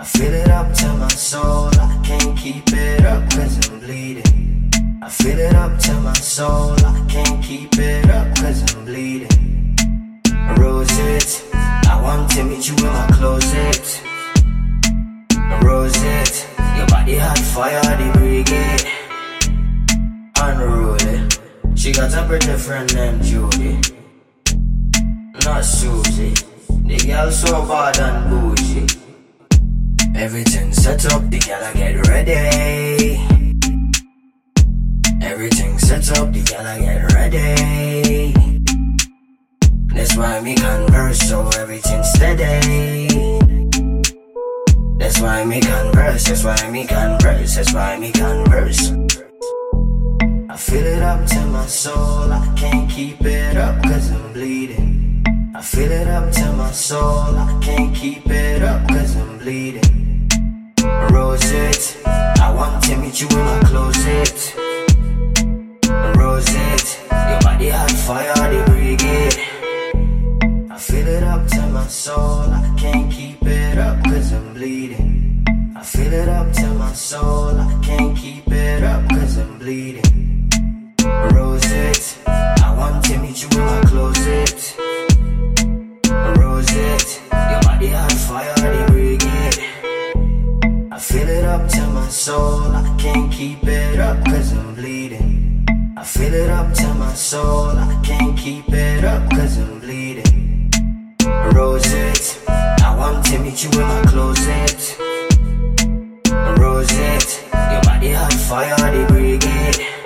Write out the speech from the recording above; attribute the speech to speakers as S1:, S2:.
S1: fill it up to my soul, I can't keep it up cause I'm bleeding. I fill it up to my soul, I can't keep it up cause I'm bleeding. Rose it, I want to meet you in my closet. Rose it, your body hot fire, the brigade. Unruly, she got a pretty friend named Judy, not Susie. The girl so bad and bougie. Everything set up, the girl I get ready. Everything set up, the girl I get ready. That's why me converse, so everything steady. That's why me converse, that's why me converse, that's why me converse. I fill it up to my soul, I can't keep it up cause I'm bleeding. I fill it up to my soul, I can't keep it up cause I'm bleeding. Rose it, I want to meet you in my closet. Rose it, your body hot fire, the brigade. I fill it up to my soul, I can't keep it up cause I'm bleeding. I fill it up to my soul, I can't keep it up cause I'm bleeding. Rose it, I want to meet you in my closet. Rose it, your body hot fire, the brigade. I fill it up to my soul, I can't keep it up cause I'm bleeding. I fill it up to my soul, I can't keep it up cause I'm bleeding. Rose it, I want to meet you in my closet. Rose it, your body hot fire, the brigade.